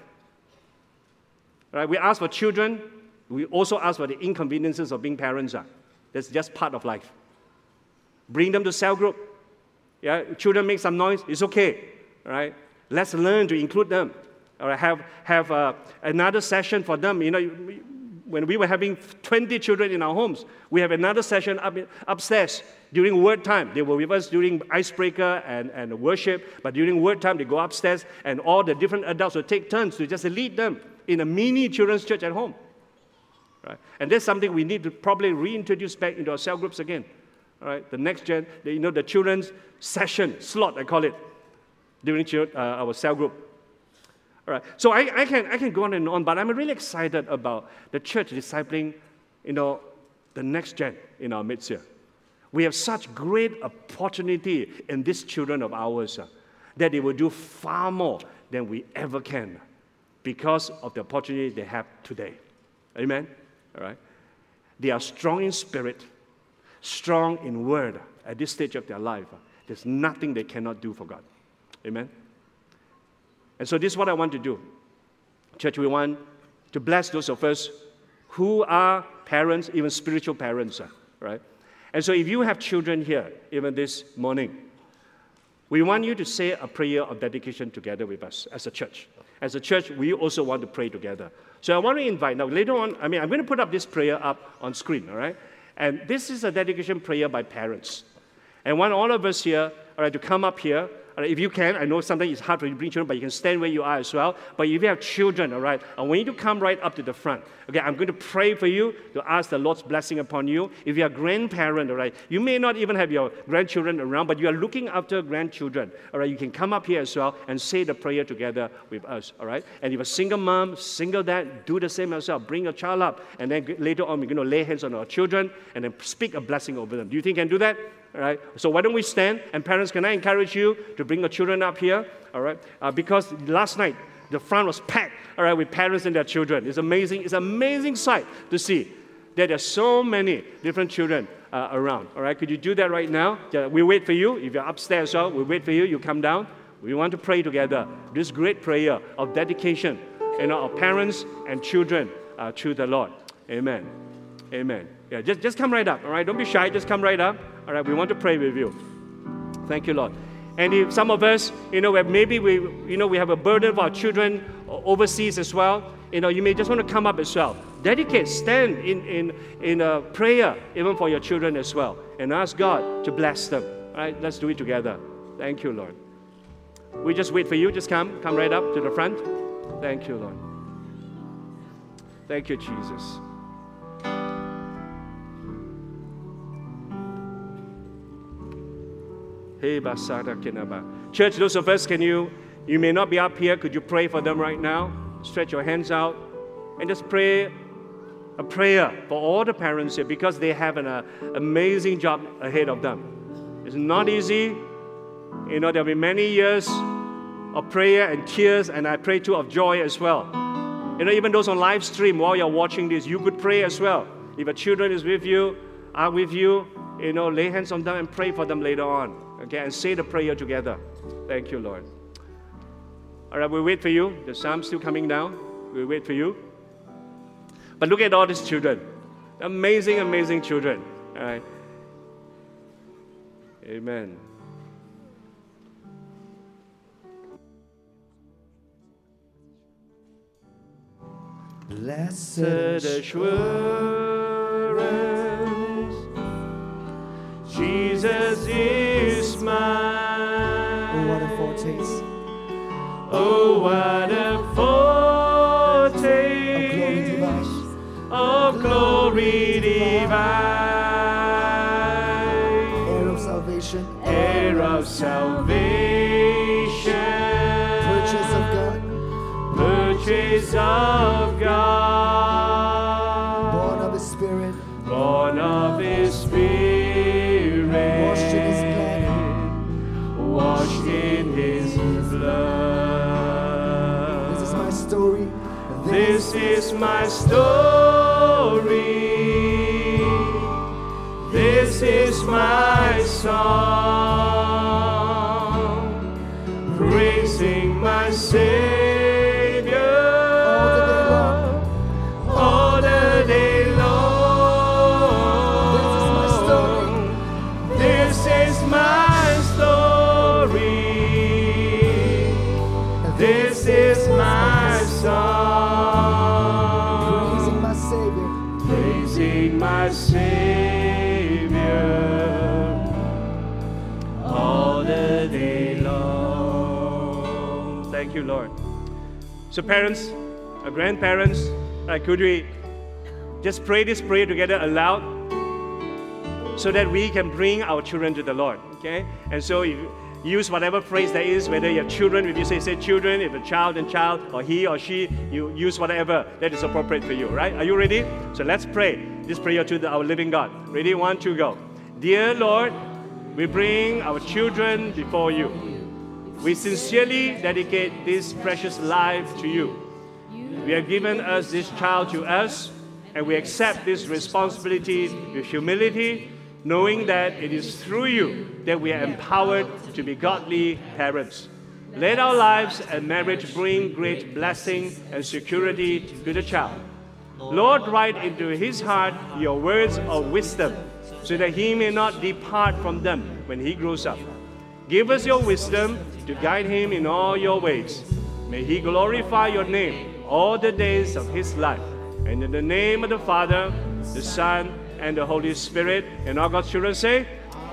Right? We ask for children. We also ask for the inconveniences of being parents. That's just part of life. Bring them to cell group. Yeah, children make some noise. It's okay. Right? Let's learn to include them. Or have have uh, another session for them. You know, when we were having twenty children in our homes, we have another session up upstairs during word time. They were with us during icebreaker and, and worship, but during word time, they go upstairs, and all the different adults will take turns to just lead them in a mini children's church at home. Right? And that's something we need to probably reintroduce back into our cell groups again. All right? The next gen, the, you know, the children's session slot, I call it, during uh, our cell group. All right. So I, I, can, I can go on and on, but I'm really excited about the church discipling, you know, the next gen in our midst here. We have such great opportunity in these children of ours uh, that they will do far more than we ever can because of the opportunity they have today. Amen? All right. They are strong in spirit, strong in word at this stage of their life. There's nothing they cannot do for God. Amen? And so this is what I want to do. Church, we want to bless those of us who are parents, even spiritual parents, right? And so if you have children here, even this morning, we want you to say a prayer of dedication together with us as a church. As a church, we also want to pray together. So I want to invite, now later on, I mean, I'm going to put up this prayer up on screen, all right? And this is a dedication prayer by parents. And I want all of us here, all right, to come up here. All right, if you can, I know sometimes it's hard for you to bring children, but you can stand where you are as well. But if you have children, all right, I want you to come right up to the front. Okay, I'm going to pray for you to ask the Lord's blessing upon you. If you're a grandparent, all right, you may not even have your grandchildren around, but you are looking after grandchildren. All right, you can come up here as well and say the prayer together with us. All right, and if you're a single mom, single dad, do the same as well. Bring your child up, and then later on we're going to lay hands on our children and then speak a blessing over them. Do you think you can do that? All right. So why don't we stand? And parents, can I encourage you to bring your children up here? All right. Uh, because last night the front was packed. All right, with parents and their children. It's amazing. It's an amazing sight to see that there are so many different children uh, around. All right. Could you do that right now? We wait for you. If you're upstairs, so we wait for you. You come down. We want to pray together. This great prayer of dedication, you know, of parents and children uh, to the Lord. Amen. Amen. Yeah, just, just come right up, all right? Don't be shy, just come right up. All right, we want to pray with you. Thank you, Lord. And if some of us, you know, maybe we, you know, we have a burden for our children overseas as well, you know, you may just want to come up as well. Dedicate, stand in, in, in a prayer, even for your children as well, and ask God to bless them. All right, let's do it together. Thank you, Lord. We just wait for you. Just come, come right up to the front. Thank you, Lord. Thank you, Jesus. Church, those of us, can you, you may not be up here, could you pray for them right now? Stretch your hands out and just pray a prayer for all the parents here because they have an uh, amazing job ahead of them. It's not easy. You know, there'll be many years of prayer and tears, and I pray too of joy as well. You know, even those on live stream, while you're watching this, you could pray as well. If your children is with you, are with you, you know, lay hands on them and pray for them later on. Okay, and say the prayer together. Thank you, Lord. All right, we'll wait for you. The psalm's still coming down. We'll wait for you. But look at all these children. Amazing, amazing children. All right. Amen. Blessed assurance, Jesus is mine. Oh, what a foretaste Oh, what a foretaste of glory divine, heir of salvation, heir of salvation, purchase of God, purchase of God, born of His Spirit, born of His Spirit, washed in His blood, washed in His blood. This is my story. This is my story. This is my song, praising my Savior all the day long. This is my story. This is my song, Praising my Savior, praising my Savior all the day long. Thank you, Lord. So parents, uh, grandparents, uh, could we just pray this prayer together aloud so that we can bring our children to the Lord, okay? And so if you use whatever phrase there is, whether you have children, if you say, say children, if a child and child, or he or she, you use whatever that is appropriate for you, right? Are you ready? So let's pray this prayer to the, our living God. Ready? One, two, go. Dear Lord, we bring our children before you. We sincerely dedicate this precious life to you. You have given us this child to us, and we accept this responsibility with humility, knowing that it is through you that we are empowered to be godly parents. Let our lives and marriage bring great blessing and security to the child. Lord, write into his heart your words of wisdom, so that he may not depart from them when he grows up. Give us your wisdom to guide him in all your ways. May he glorify your name all the days of his life. And in the name of the Father, the Son, and the Holy Spirit, and all God's children say,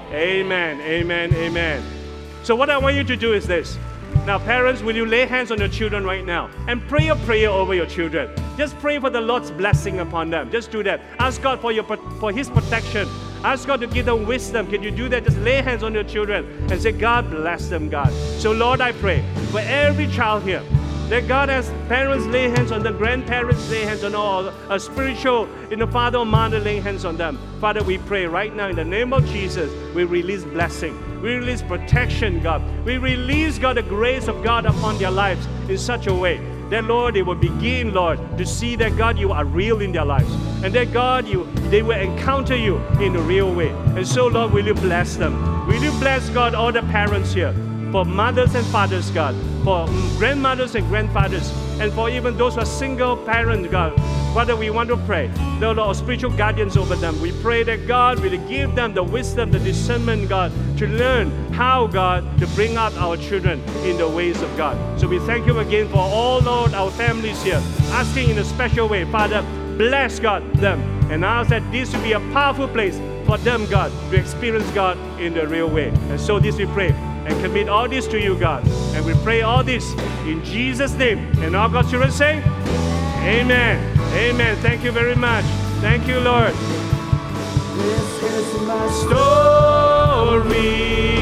amen, amen, amen. So what I want you to do is this. Now parents, will you lay hands on your children right now and pray a prayer over your children? Just pray for the Lord's blessing upon them. Just do that. Ask God for, your, for His protection. Ask God to give them wisdom. Can you do that? Just lay hands on your children and say, God bless them, God. So Lord, I pray for every child here, that God, as parents lay hands on them, grandparents lay hands on all, a spiritual, in the father or mother laying hands on them. Father, we pray right now in the name of Jesus, we release blessing. We release protection, God. We release, God, the grace of God upon their lives in such a way that, Lord, they will begin, Lord, to see that, God, you are real in their lives. And that, God, you they will encounter you in a real way. And so, Lord, will you bless them? Will you bless, God, all the parents here? For mothers and fathers, God, for grandmothers and grandfathers, and for even those who are single parents, God. Father, we want to pray, the Lord, spiritual guardians over them. We pray that God will give them the wisdom, the discernment, God, to learn how, God, to bring up our children in the ways of God. So we thank you again for all, Lord, our families here, asking in a special way, Father, bless, God, them, and ask that this will be a powerful place for them, God, to experience God in the real way. And so this we pray and commit all this to you, God. And we pray all this in Jesus' name. And all God's children say, amen. Amen. Thank you very much. Thank you, Lord. this is my Story.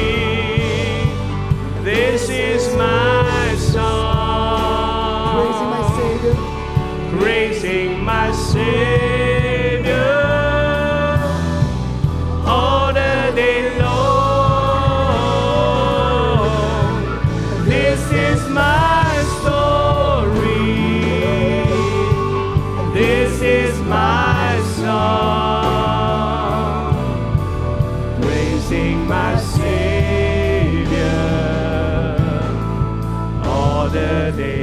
This is my song. praising my Savior, Praising my Savior all the day long. This is my story. This is my song, praising my Savior all the day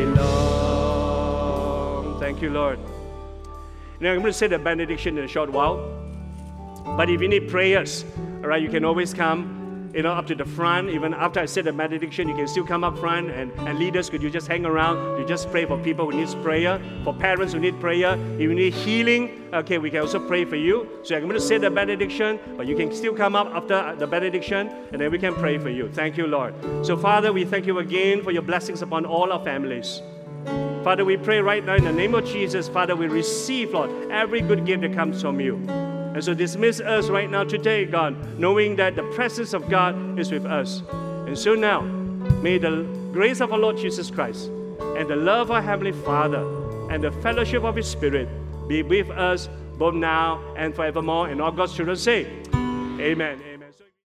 long. Thank you, Lord. Now I'm going to say the benediction in a short while. But if you need prayers, all right, you can always come you know, up to the front. Even after I said the benediction, you can still come up front. And, and leaders, could you just hang around? You just pray for people who need prayer, for parents who need prayer. If you need healing, okay, we can also pray for you. So I'm going to say the benediction, but you can still come up after the benediction, and then we can pray for you. Thank you, Lord. So, Father, we thank you again for your blessings upon all our families. Father, we pray right now in the name of Jesus, Father, we receive, Lord, every good gift that comes from you. And so dismiss us right now today, God, knowing that the presence of God is with us. And so now, may the grace of our Lord Jesus Christ and the love of our Heavenly Father and the fellowship of His Spirit be with us both now and forevermore. And all God's children say, Amen. Amen.